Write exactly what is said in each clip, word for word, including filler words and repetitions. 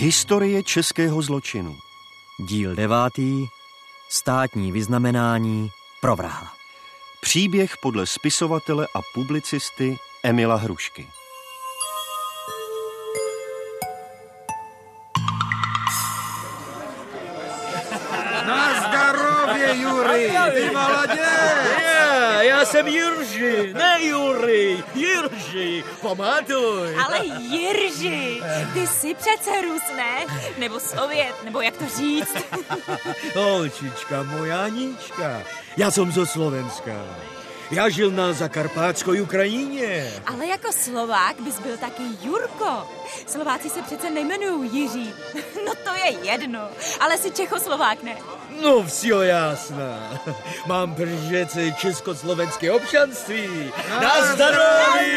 Historie českého zločinu. Díl devátý. Státní vyznamenání pro vraha. Příběh podle spisovatele a publicisty Emila Hrušky. Na zdravě, Juri! Ty mladě! Já, já jsem Jirži, ne Juri, Jirži, pamatuj. Ale Jirži, ty jsi přece Rus, ne? Nebo Sovět, nebo jak to říct? Holčička moja Anička, já jsem zo Slovenska. Já žil na Zakarpátskoj Ukrajině. Ale jako Slovák bys byl taky Jurko. Slováci se přece nejmenují Jiří. No to je jedno, ale jsi Čechoslovák, ne? No vsio jasná. Mám přece československé občanství. Na zdraví!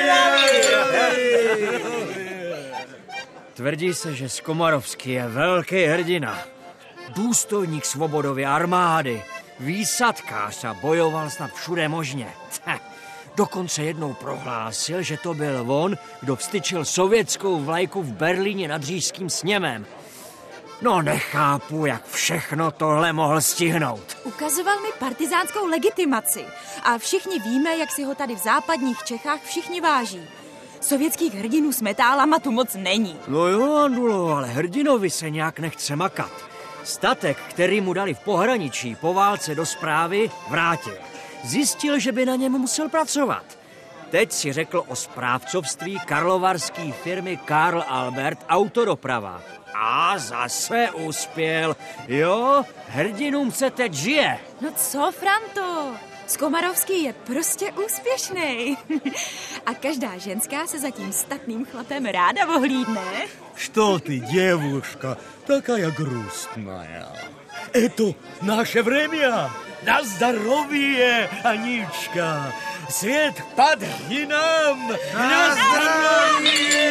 Tvrdí se, že Skomarovský je velký hrdina. Důstojník svobodové armády. Výsadkář a bojoval snad všude možně. Dokonce jednou prohlásil, že to byl on, kdo vstyčil sovětskou vlajku v Berlíně nad Říšským sněmem. No nechápu, jak všechno tohle mohl stihnout. Ukazoval mi partizánskou legitimaci a všichni víme, jak si ho tady v západních Čechách všichni váží. Sovětských hrdinů s metálama tu moc není. No jo, Andulo, ale hrdinovi se nějak nechce makat. Statek, který mu dali v pohraničí po válce do správy, vrátil. Zjistil, že by na něm musel pracovat. Teď si řekl o správcovství karlovarské firmy Karl Albert Autodoprava. A zase uspěl. Jo, hrdinům se teď žije. No co, Franto? Skomarovský je prostě úspěšný. A každá ženská se za tím statným chlapem ráda ohlídne. Что ты, девушка, такая грустная? Это наше время. На здоровье, Аничка. Свет падни нам. На здоровье.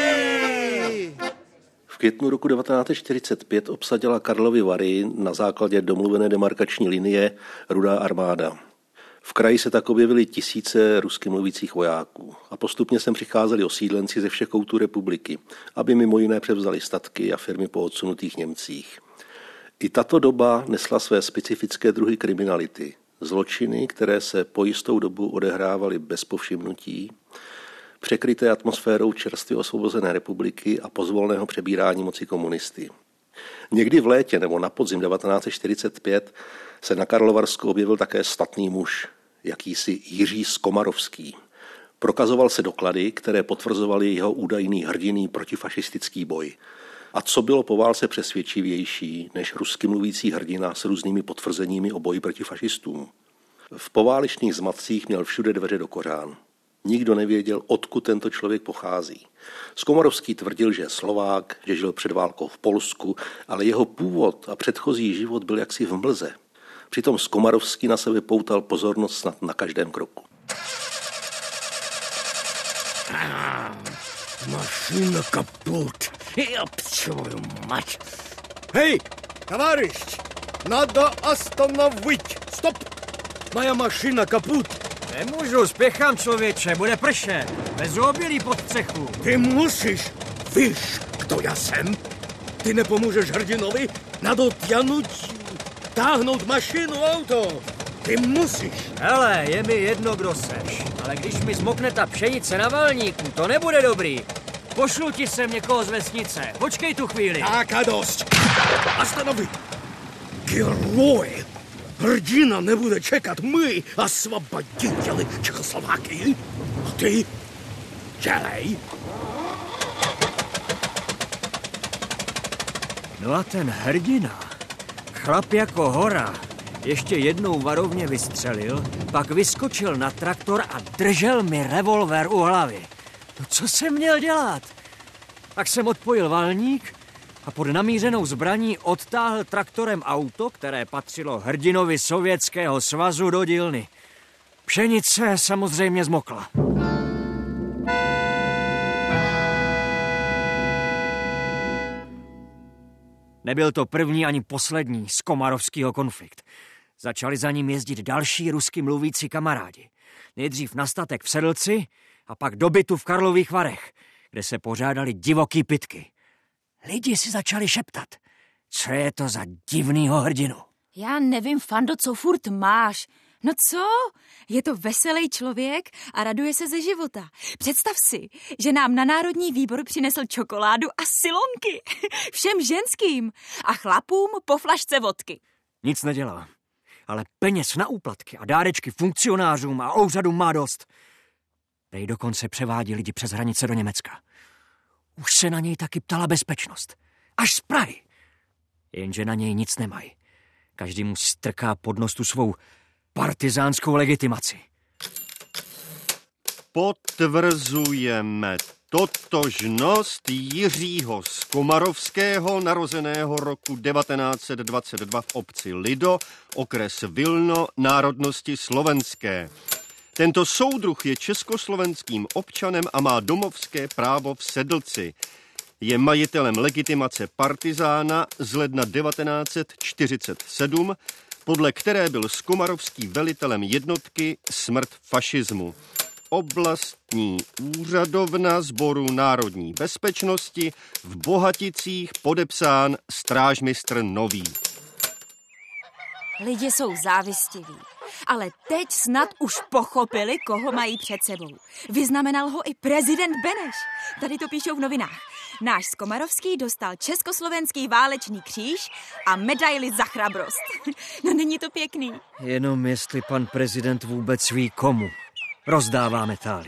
V květnu roku devatenáct set čtyřicet pět obsadila Karlovy Vary na základě domluvené demarkační linie Rudá armáda. V kraji se tak objevily tisíce rusky mluvících vojáků a postupně sem přicházeli osídlenci ze všech koutů republiky, aby mimo jiné převzali statky a firmy po odsunutých Němcích. I tato doba nesla své specifické druhy kriminality, zločiny, které se po jistou dobu odehrávaly bez povšimnutí, překryté atmosférou čerstvě osvobozené republiky a pozvolného přebírání moci komunisty. Někdy v létě nebo na podzim devatenáct set čtyřicet pět se na Karlovarsku objevil také statný muž, jakýsi Jiří Skomarovský. Prokazoval se doklady, které potvrzovaly jeho údajný hrdinný protifašistický boj. A co bylo po válce přesvědčivější než rusky mluvící hrdina s různými potvrzeními o boji proti fašistům? V poválečných zmatcích měl všude dveře do kořán. Nikdo nevěděl, odkud tento člověk pochází. Skomarovský tvrdil, že je Slovák, že žil před válkou v Polsku, ale jeho původ a předchozí život byl jaksi v mlze. Přitom Skomarovský na sebe poutal pozornost snad na každém kroku. Машина капут. Я твою мать. Эй, товарищ, надо остановить. Стоп. Моя машина капут. Nemůžu, spěchám, člověče, bude pršet. Bez obilí pod střechu. Ty musíš. Víš, kdo já jsem? Ty nepomůžeš hrdinovi nadotáhnout, táhnout mašinu, auto. Ty musíš. Hele, je mi jedno, kdo seš. Ale když mi zmokne ta pšenice na valníku, to nebude dobrý. Pošlu ti sem někoho z vesnice. Počkej tu chvíli. Tak a dost. Останови. Герой. Hrdina nebude čekat, my освободители Čechoslováky. A ty? Dělej. No a ten hrdina, chlap jako hora, ještě jednou varovně vystřelil, pak vyskočil na traktor a držel mi revolver u hlavy. No co jsem měl dělat? Tak jsem odpojil valník a pod namířenou zbraní odtáhl traktorem auto, které patřilo hrdinovi Sovětského svazu do dílny. Pšenice samozřejmě zmokla. Nebyl to první ani poslední skomarovskýho konflikt. Začali za ním jezdit další rusky mluvící kamarádi. Nejdřív na statek v Sedlci a pak do bytu v Karlových Varech, kde se pořádali divoký pitky. Lidi si začali šeptat. Co je to za divnýho hrdinu? Já nevím, Fando, co furt máš. No co? Je to veselý člověk a raduje se ze života. Představ si, že nám na Národní výbor přinesl čokoládu a silonky. Všem ženským. A chlapům po flašce vodky. Nic nedělá. Ale peněz na úplatky a dárečky funkcionářům a úřadům má dost. Prej dokonce převádí lidi přes hranice do Německa. Už se na něj taky ptala bezpečnost. Až z Prahy. Jenže na něj nic nemají. Každý mu strká pod nos tu svou partizánskou legitimaci. Potvrzujeme totožnost Jiřího Skomarovského, narozeného roku devatenáct set dvacet dva v obci Lido, okres Vilno, národnosti slovenské. Tento soudruh je československým občanem a má domovské právo v Sedlci. Je majitelem legitimace partizána z ledna devatenáct set čtyřicet sedm, podle které byl Skomarovský velitelem jednotky Smrt fašismu. Oblastní úřadovna Sboru národní bezpečnosti v Bohaticích, podepsán strážmistr Nový. Lidi jsou závistiví, ale teď snad už pochopili, koho mají před sebou. Vyznamenal ho i prezident Beneš. Tady to píšou v novinách. Náš Skomarovský dostal Československý válečný kříž a medaili za chrabrost. No není to pěkný. Jenom jestli pan prezident vůbec ví komu. Rozdává metály.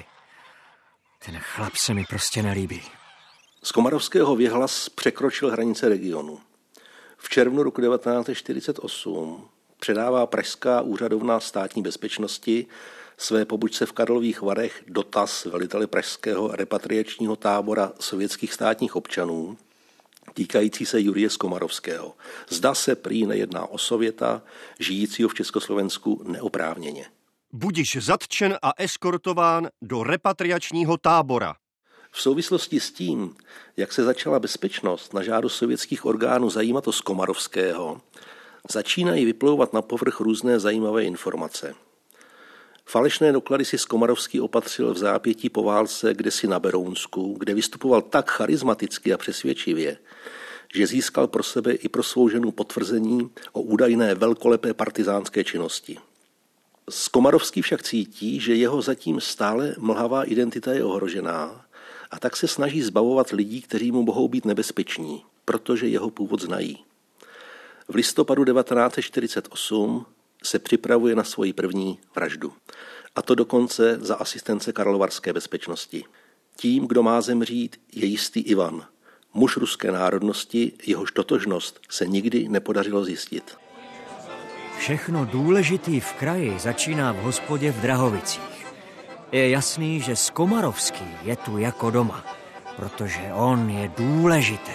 Ten chlap se mi prostě nelíbí. Skomarovského věhlas překročil hranice regionu. V červnu roku devatenáct set čtyřicet osm předává pražská úřadovna státní bezpečnosti své pobočce v Karlových Varech dotaz veliteli pražského repatriačního tábora sovětských státních občanů týkající se Jurie Skomarovského. Zda se prý nejedná o Sověta, žijícího v Československu neoprávněně. Budiš zatčen a eskortován do repatriačního tábora. V souvislosti s tím, jak se začala bezpečnost na žádost sovětských orgánů zajímat o Skomarovského, začínají vyplouvat na povrch různé zajímavé informace. Falešné doklady si Skomarovský opatřil v zápětí po válce kdesi na Berounsku, kde vystupoval tak charismaticky a přesvědčivě, že získal pro sebe i pro svou ženu potvrzení o údajné velkolepé partizánské činnosti. Skomarovský však cítí, že jeho zatím stále mlhavá identita je ohrožená a tak se snaží zbavovat lidí, kteří mu mohou být nebezpeční, protože jeho původ znají. V listopadu devatenáct set čtyřicet osm se připravuje na svoji první vraždu. A to dokonce za asistence karlovarské bezpečnosti. Tím, kdo má zemřít, je jistý Ivan, muž ruské národnosti, jehož totožnost se nikdy nepodařilo zjistit. Všechno důležitý v kraji začíná v hospodě v Drahovicích. Je jasný, že Skomarovský je tu jako doma, protože on je důležitý.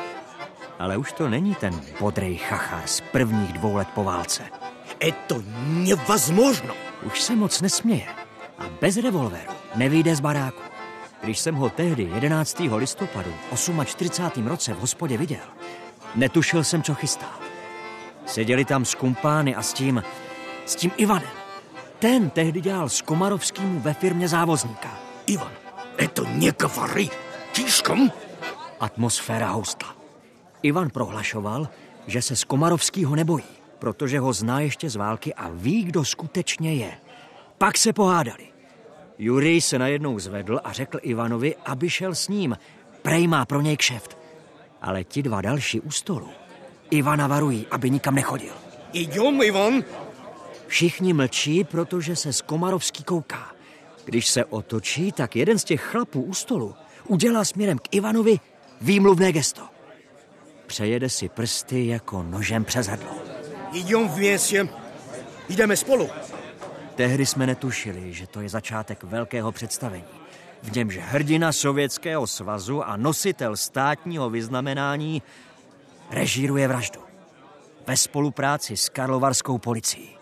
Ale už to není ten bodrej chachar z prvních dvou let po válce. Je to nevazmožno. Už se moc nesměje a bez revolveru nevyjde z baráku. Když jsem ho tehdy jedenáctého listopadu čtyřicátém osmém roce v hospodě viděl, netušil jsem, co chystá. Seděli tam s kumpány a s tím, s tím Ivanem. Ten tehdy dělal Skomarovskýmu ve firmě závozníka. Ivan, je to negovary. Tížkom? Atmosféra houstla. Ivan prohlašoval, že se Skomarovskýho nebojí, protože ho zná ještě z války a ví, kdo skutečně je. Pak se pohádali. Jurij se najednou zvedl a řekl Ivanovi, aby šel s ním. Prej má pro něj kšeft. Ale ti dva další u stolu Ivana varují, aby nikam nechodil. Jdem, Ivan. Všichni mlčí, protože se Skomarovský kouká. Když se otočí, tak jeden z těch chlapů u stolu udělá směrem k Ivanovi výmluvné gesto. Přejede si prsty jako nožem přes hrdlo. Jdem v městě. Jdeme spolu. Tehdy jsme netušili, že to je začátek velkého představení, v němž hrdina Sovětského svazu a nositel státního vyznamenání režíruje vraždu ve spolupráci s karlovarskou policií.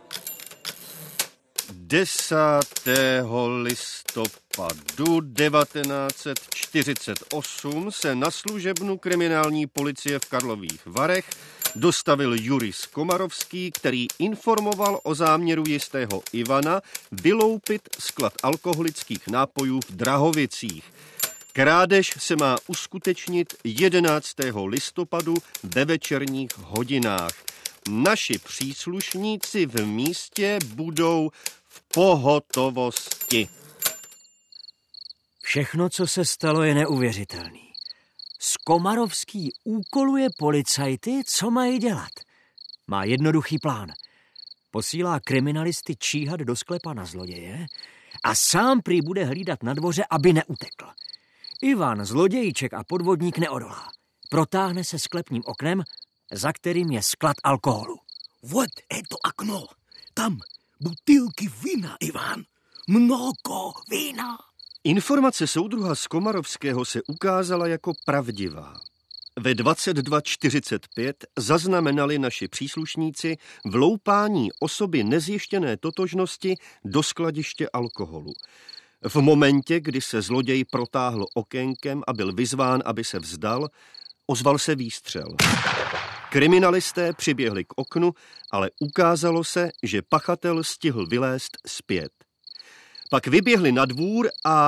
desátého listopadu devatenáct set čtyřicet osm se na služebnu kriminální policie v Karlových Varech dostavil Jurij Skomarovský, který informoval o záměru jistého Ivana vyloupit sklad alkoholických nápojů v Drahovicích. Krádež se má uskutečnit jedenáctého listopadu ve večerních hodinách. Naši příslušníci v místě budou v pohotovosti. Všechno, co se stalo, je neuvěřitelný. Skomarovský úkoluje policajty, co mají dělat. Má jednoduchý plán. Posílá kriminalisty číhat do sklepa na zloděje a sám prý bude hlídat na dvoře, aby neutekl. Ivan, zlodějíček a podvodník neodolá. Protáhne se sklepním oknem, za kterým je sklad alkoholu. Вот это окно. Tam butylky vína, Ivan. Mnoho vína. Informace soudruha Skomarovského se ukázala jako pravdivá. Ve dvacet dva čtyřicet pět zaznamenali naši příslušníci vloupání osoby nezjištěné totožnosti do skladiště alkoholu. V momentě, kdy se zloděj protáhl okénkem a byl vyzván, aby se vzdal, ozval se výstřel. Kriminalisté přiběhli k oknu, ale ukázalo se, že pachatel stihl vylézt zpět. Pak vyběhli na dvůr a...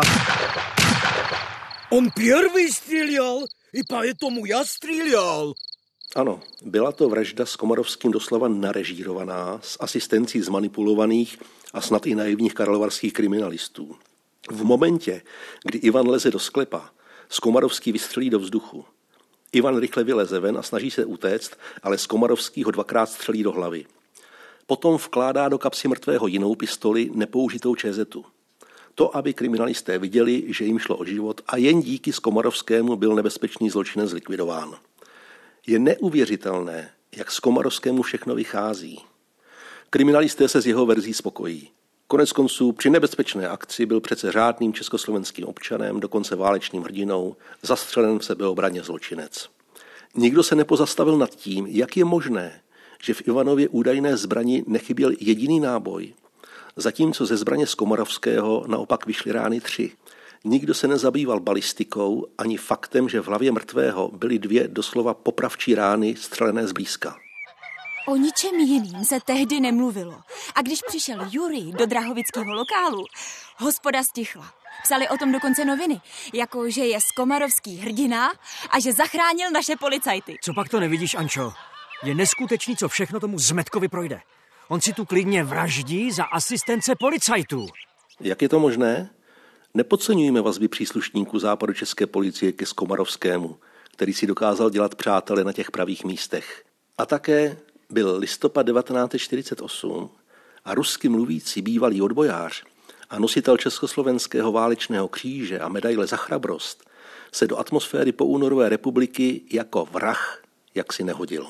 On prvý střílel, i поэтому já střílel. Ano, byla to vražda s Komarovským doslova narežírovaná, s asistencí zmanipulovaných a snad i naivních karlovarských kriminalistů. V momentě, kdy Ivan leze do sklepa, Skomarovský vystřelí do vzduchu. Ivan rychle vyleze ven a snaží se utéct, ale Skomarovský ho dvakrát střelí do hlavy. Potom vkládá do kapsy mrtvého jinou pistoli, nepoužitou čézetu. To, aby kriminalisté viděli, že jim šlo o život a jen díky Skomarovskému byl nebezpečný zločinec zlikvidován. Je neuvěřitelné, jak Skomarovskému všechno vychází. Kriminalisté se s jeho verzí spokojí. Koneckonců při nebezpečné akci byl přece řádným československým občanem, dokonce válečným hrdinou, zastřelen v sebeobraně zločinec. Nikdo se nepozastavil nad tím, jak je možné, že v Ivanově údajné zbrani nechyběl jediný náboj, zatímco ze zbraně Skomarovského naopak vyšly rány tři. Nikdo se nezabýval balistikou ani faktem, že v hlavě mrtvého byly dvě doslova popravčí rány střelené zblízka. O ničem jiným se tehdy nemluvilo. A když přišel Jurij do drahovického lokálu, hospoda stichla. Psali o tom dokonce noviny, jako že je Skomarovský hrdina a že zachránil naše policajty. Co pak to nevidíš, Ančo? Je neskutečný, co všechno tomu zmetkovi projde. On si tu klidně vraždí za asistence policajtů. Jak je to možné? Nepodceňujme vazby příslušníků západočeské policie ke Skomarovskému, který si dokázal dělat přátele na těch pravých místech. A také byl listopad devatenáct čtyřicet osm a rusky mluvící bývalý odbojář a nositel československého válečného kříže a medaile za chrabrost se do atmosféry poúnorové republiky jako vrah jaksi nehodil.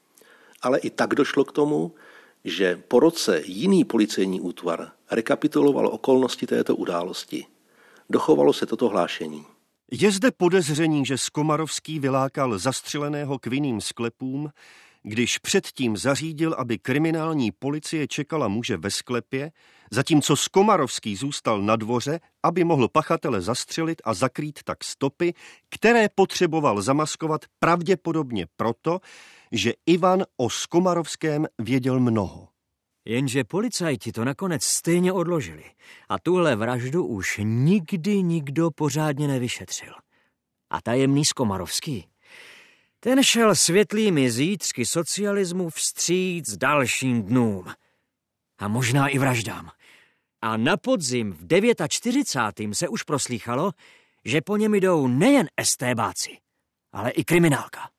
Ale i tak došlo k tomu, že po roce jiný policejní útvar rekapituloval okolnosti této události. Dochovalo se toto hlášení. Je zde podezření, že Skomarovský vylákal zastřeleného k vinným sklepům, když předtím zařídil, aby kriminální policie čekala muže ve sklepě, zatímco Skomarovský zůstal na dvoře, aby mohl pachatele zastřelit a zakrýt tak stopy, které potřeboval zamaskovat pravděpodobně proto, že Ivan o Skomarovském věděl mnoho. Jenže policajti to nakonec stejně odložili a tuhle vraždu už nikdy nikdo pořádně nevyšetřil. A tajemný Skomarovský, ten šel světlými zítřky socialismu vstříc dalším dnům. A možná i vraždám. A na podzim v čtyřicátém devátém se už proslýchalo, že po něm jdou nejen estébáci, ale i kriminálka.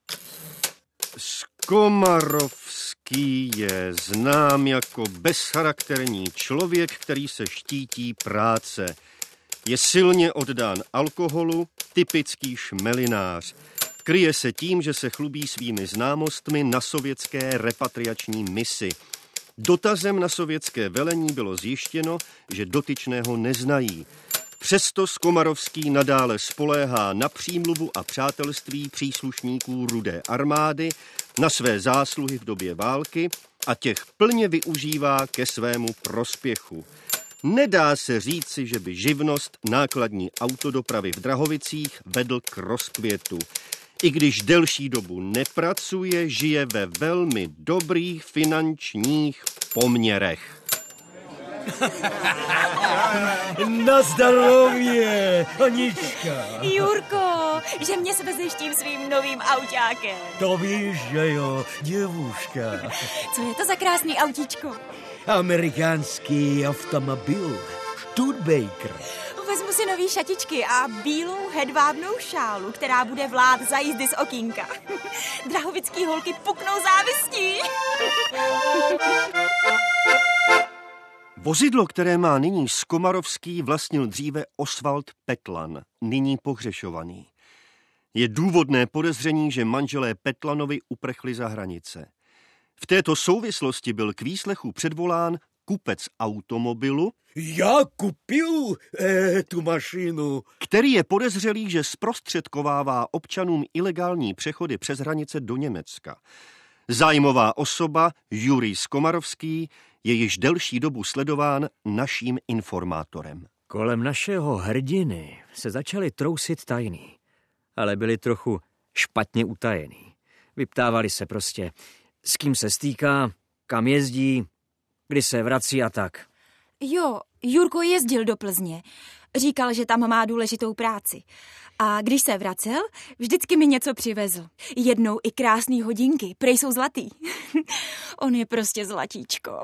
Skomarovský je znám jako bezcharakterní člověk, který se štítí práce. Je silně oddán alkoholu, typický šmelinář. Kryje se tím, že se chlubí svými známostmi na sovětské repatriační misi. Dotazem na sovětské velení bylo zjištěno, že dotyčného neznají. Přesto Skomarovský nadále spoléhá na přímluvu a přátelství příslušníků Rudé armády, na své zásluhy v době války a těch plně využívá ke svému prospěchu. Nedá se říci, že by živnost nákladní autodopravy v Drahovicích vedl k rozkvětu. I když delší dobu nepracuje, žije ve velmi dobrých finančních poměrech. Na zdarově, Anička. Jurko, že mě svezeš tím svým novým autákem. To víš, že jo, děvuška. Co je to za krásný autíčko? Amerikánský automobil, Studebaker. Vezmu si nový šatičky a bílou hedvábnou šálu, která bude vlád za jízdy z okýnka. Drahovický holky puknou závistí. Vozidlo, které má nyní Skomarovský, vlastnil dříve Osvald Petlan, nyní pohřešovaný. Je důvodné podezření, že manželé Petlanovi uprchli za hranice. V této souvislosti byl k výslechu předvolán kupec automobilu, Já kupil eh, tu mašinu. který je podezřelý, že zprostředkovává občanům ilegální přechody přes hranice do Německa. Zájmová osoba Jurij Skomarovský je již delší dobu sledován naším informátorem. Kolem našeho hrdiny se začaly trousit tajný, ale byli trochu špatně utajený. Vyptávali se prostě, s kým se stýká, kam jezdí, kdy se vrací a tak. Jo, Jurko jezdil do Plzně. Říkal, že tam má důležitou práci. A když se vracel, vždycky mi něco přivezl. Jednou i krásný hodinky, prej jsou zlatý. On je prostě zlatíčko.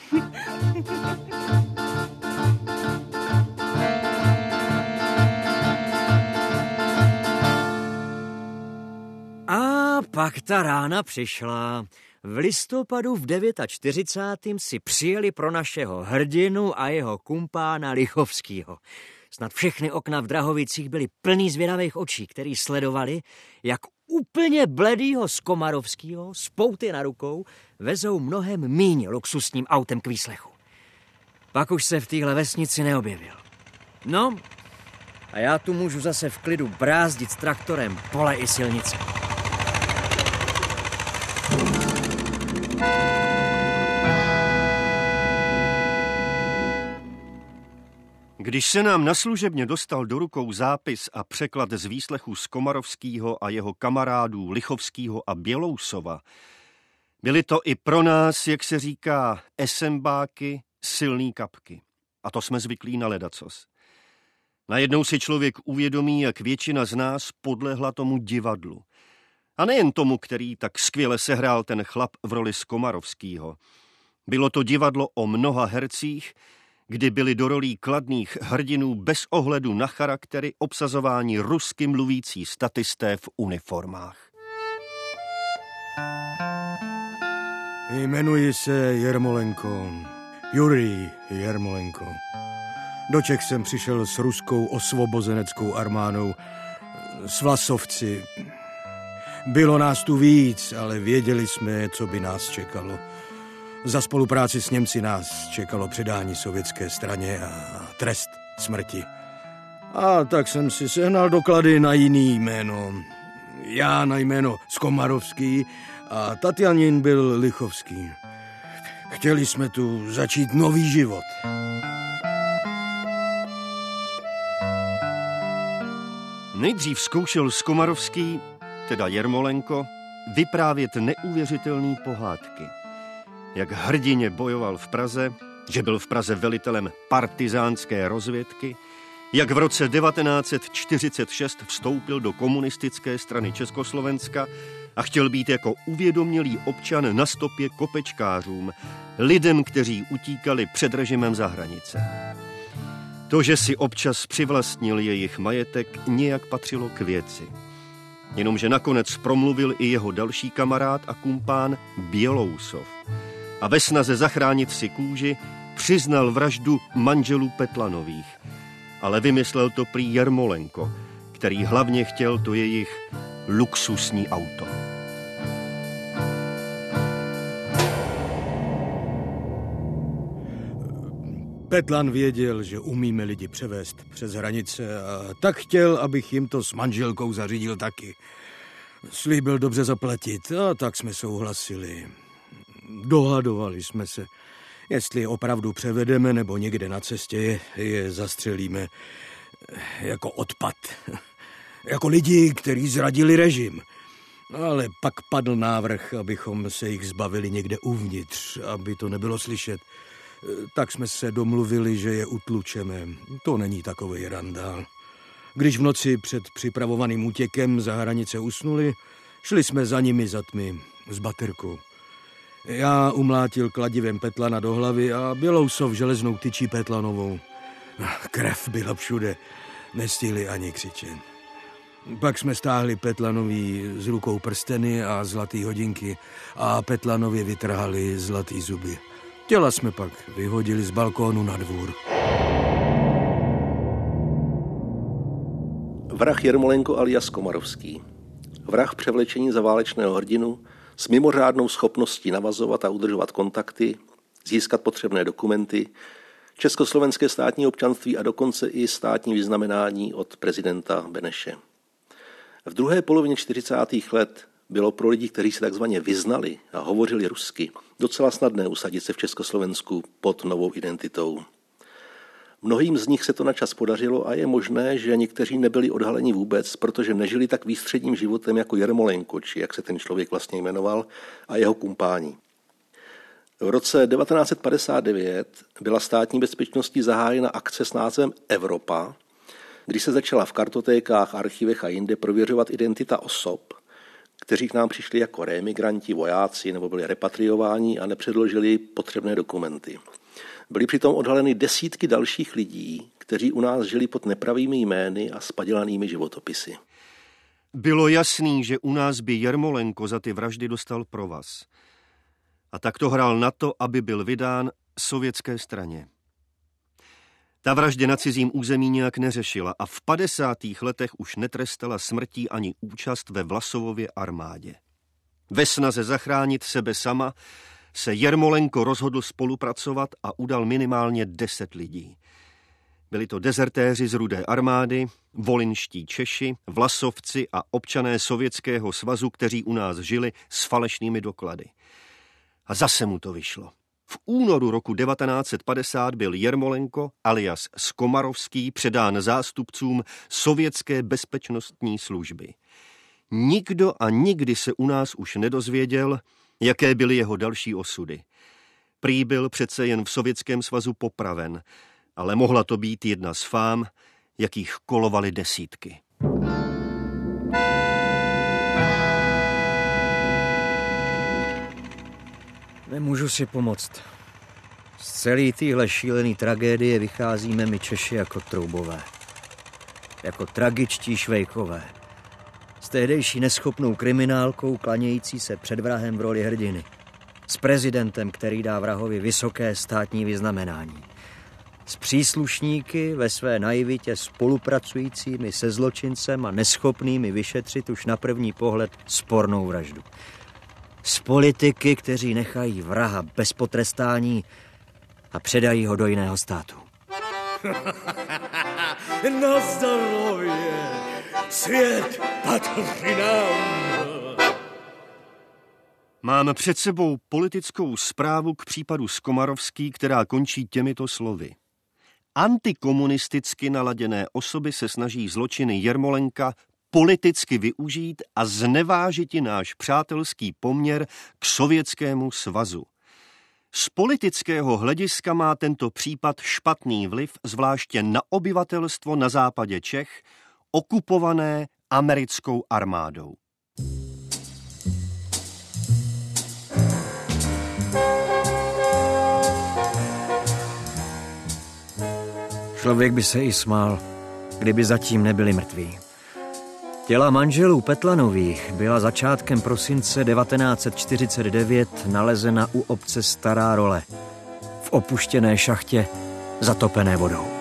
A pak ta rána přišla. V listopadu v čtyřicátém devátém si přijeli pro našeho hrdinu a jeho kumpána Lichovskýho. Snad všechny okna v Drahovicích byly plný zvědavých očí, který sledovali, jak úplně bledýho Skomarovskýho s pouty na rukou vezou mnohem míň luxusním autem k výslechu. Pak už se v téhle vesnici neobjevil. No, a já tu můžu zase v klidu brázdit s traktorem pole i silnice. Když se nám na služebně dostal do rukou zápis a překlad z výslechu Skomarovskýho a jeho kamarádů Lichovskýho a Bělousova, byly to i pro nás, jak se říká, esembáky, silný kapky. A to jsme zvyklí na ledacos. Najednou si člověk uvědomí, jak většina z nás podlehla tomu divadlu. A nejen tomu, který tak skvěle sehrál ten chlap v roli Skomarovskýho. Bylo to divadlo o mnoha hercích, kdy byli do rolí kladných hrdinů bez ohledu na charaktery obsazování rusky mluvící statisté v uniformách. Jmenuji se Jermolenko, Jurij Jermolenko. Do Čech jsem přišel s ruskou osvobozeneckou armádou, s vlasovci. Bylo nás tu víc, ale věděli jsme, co by nás čekalo. Za spolupráci s Němci nás čekalo předání sovětské straně a trest smrti. A tak jsem si sehnal doklady na jiný jméno. Já na jméno Skomarovský a Tatjanin byl Lichovský. Chtěli jsme tu začít nový život. Nejdřív zkoušel Skomarovský, teda Jermolenko, vyprávět neuvěřitelné pohádky. Jak hrdinně bojoval v Praze, že byl v Praze velitelem partizánské rozvědky, jak v roce devatenáct set čtyřicet šest vstoupil do komunistické strany Československa a chtěl být jako uvědomělý občan na stopě kopečkářům, lidem, kteří utíkali před režimem za hranice. To, že si občas přivlastnil jejich majetek, nějak patřilo k věci. Jenomže nakonec promluvil i jeho další kamarád a kumpán Bělousov. A ve snaze zachránit si kůži přiznal vraždu manželů Petlanových. Ale vymyslel to prý Jermolenko, který hlavně chtěl to jejich luxusní auto. Petlan věděl, že umíme lidi převést přes hranice a tak chtěl, abych jim to s manželkou zařídil taky. Slíbil dobře zaplatit a tak jsme souhlasili. Dohadovali jsme se, jestli je opravdu převedeme nebo někde na cestě je, je zastřelíme jako odpad. Jako lidi, kteří zradili režim. Ale pak padl návrh, abychom se jich zbavili někde uvnitř, aby to nebylo slyšet. Tak jsme se domluvili, že je utlučeme. To není takovej randál. Když v noci před připravovaným útěkem za hranice usnuli, šli jsme za nimi za tmy s baterkou. Já umlátil kladivem Petlana do hlavy a Bělousov železnou tyčí Petlanovou. Krev byla všude, nestihli ani křičet. Pak jsme stáhli Petlanovi z rukou prsteny a zlatý hodinky a Petlanovi vytrhali zlatý zuby. Těla jsme pak vyhodili z balkónu na dvůr. Vrah Jermolenko alias Komarovský. Vrah převlečení za válečného hrdinu s mimořádnou schopností navazovat a udržovat kontakty, získat potřebné dokumenty, československé státní občanství a dokonce i státní vyznamenání od prezidenta Beneše. V druhé polovině čtyřicátých let bylo pro lidi, kteří se takzvaně vyznali a hovořili rusky, docela snadné usadit se v Československu pod novou identitou. Mnohým z nich se to načas podařilo a je možné, že někteří nebyli odhaleni vůbec, protože nežili tak výstředním životem jako Jermolenko, či jak se ten člověk vlastně jmenoval, a jeho kumpáni. V roce devatenáct set padesát devět byla státní bezpečností zahájena akce s názvem Evropa, kdy se začala v kartotékách, archivech a jinde prověřovat identita osob, kteří k nám přišli jako reemigranti, vojáci nebo byli repatriováni a nepředložili potřebné dokumenty. Byly přitom odhaleny desítky dalších lidí, kteří u nás žili pod nepravými jmény a spadělanými životopisy. Bylo jasný, že u nás by Jermolenko za ty vraždy dostal provaz. A tak to hrál na to, aby byl vydán sovětské straně. Ta vraždy na cizím území nějak neřešila a v padesátých letech už netrestala smrtí ani účast ve Vlasovově armádě. Ve snaze zachránit sebe sama se Jermolenko rozhodl spolupracovat a udal minimálně deset lidí. Byli to dezertéři z Rudé armády, volinští Češi, Vlasovci a občané Sovětského svazu, kteří u nás žili s falešnými doklady. A zase mu to vyšlo. V únoru roku devatenáct set padesát byl Jermolenko alias Komarovský předán zástupcům sovětské bezpečnostní služby. Nikdo a nikdy se u nás už nedozvěděl, jaké byly jeho další osudy. Prý byl přece jen v Sovětském svazu popraven, ale mohla to být jedna z fám, jakých kolovaly desítky. Nemůžu si pomoct. Z celé téhle šílený tragédie vycházíme my Češi jako troubové. Jako tragičtí Švejkové. S tehdejší neschopnou kriminálkou klanějící se před vrahem v roli hrdiny. S prezidentem, který dá vrahovi vysoké státní vyznamenání. S příslušníky ve své naivitě spolupracujícími se zločincem a neschopnými vyšetřit už na první pohled spornou vraždu. Z politiky, kteří nechají vraha bez potrestání a předají ho do jiného státu. Na zdravě! Svět patří nám! Mám před sebou politickou zprávu k případu Komarovský, která končí těmito slovy. Antikomunisticky naladěné osoby se snaží zločiny Jermolenka politicky využít a znevážiti náš přátelský poměr k Sovětskému svazu. Z politického hlediska má tento případ špatný vliv, zvláště na obyvatelstvo na západě Čech, okupované americkou armádou. Člověk by se i smál, kdyby zatím nebyli mrtví. Těla manželů Petlanových byla začátkem prosince devatenáct set čtyřicet devět nalezena u obce Stará Role v opuštěné šachtě zatopené vodou.